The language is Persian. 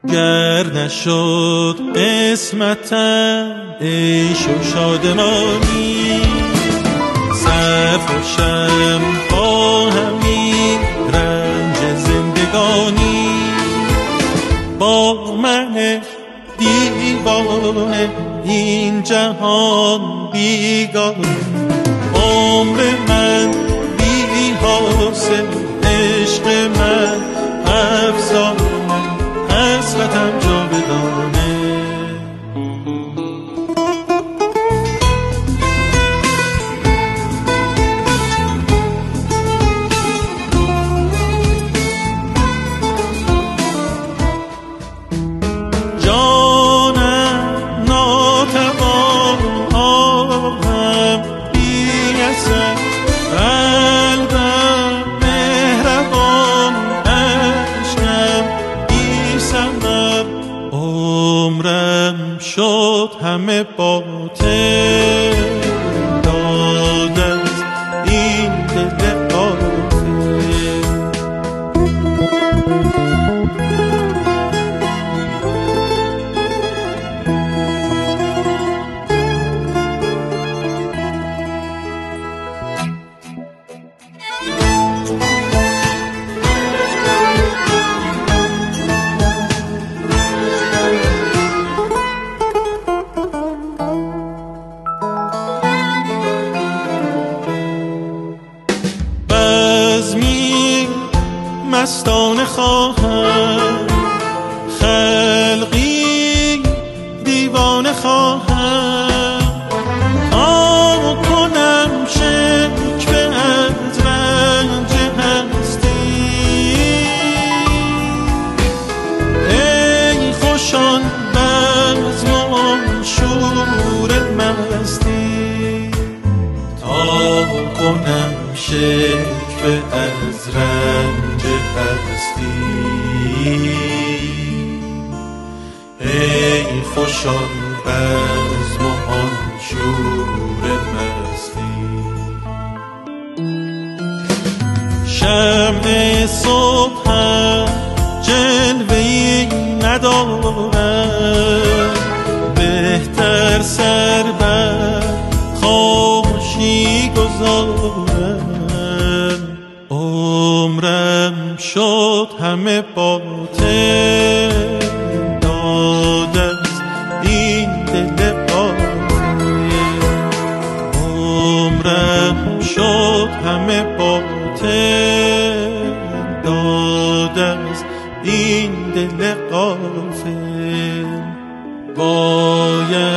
گر نشد قسمتم عیش و شادمانی، سرخوشم با همین رنج زندگانی. با من دیوانه این جهان بیگانه، عمر من بی حاصل، عشق من افسانه، حسرتم جاودانه. جانم ناتوان، آهم بی اثر، قلبم مهربان، عشقم بی ثمر. عمرم شد همه باطل، داد از این دل غافل. بزمی مستانه خواهم، خلقی دیوانه خواهم، تا کنم شکوه از رنج هستی. ای خوشان بزم و شور مستی، تا کنم شکوه از رنج هستی. ای خوشان بزم و آن شور مستی. شمع صبحم جلوه‌ای ندارد، بهتر سر بر خاموشی گذارم. عمرم شد همه باطل، داد از این دل غافل. عمرم شد همه باطل، داد از این دل غافل. باید